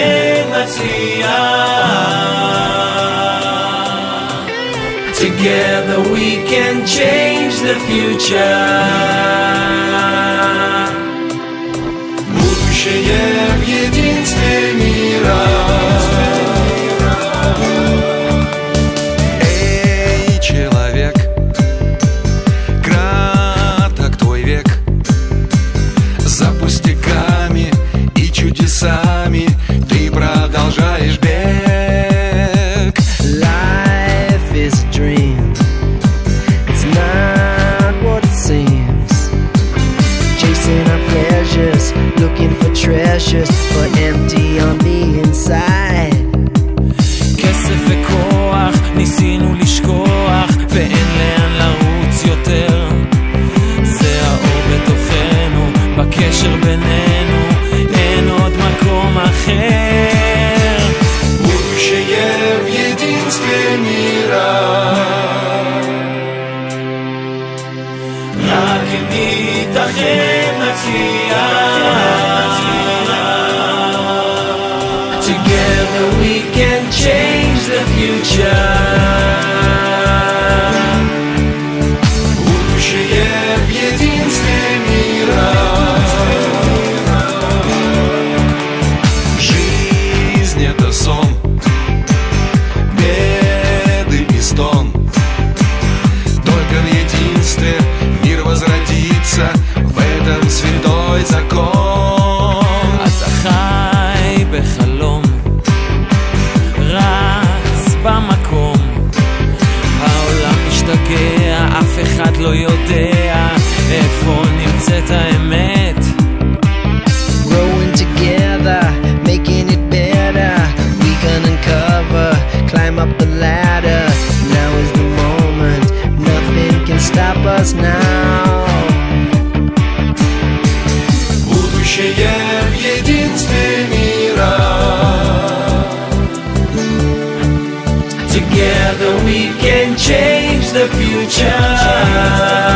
נתאחד נצליח. Together we can change the future. Будущее в единстве мира. Эй, человек, краток твой век. За пустяками и чудесами ты продолжаешь бег. Looking for treasures, but empty on the inside. כסף וכוח ניסינו לשכוח, ואין לאן לרוץ יותר. זה האור בתוכנו, בקשר בינינו, אין עוד מקום אחר. Будущее в единстве мира. רק אם נתאחד נצליח. Together we can change the future. Будущее в единстве мира. Жизнь — это сон, беды и стон. Только в единстве мир возродится, в этом святой закон. אתה חי בחלום, רץ במקום, העולם משתגע, אף אחד לא יודע איפה נמצאת האמת. Growing together, making it better. We can uncover, climb up the ladder. Now is the moment, nothing can stop us now. Будущее в единстве мира. Together we can change the future.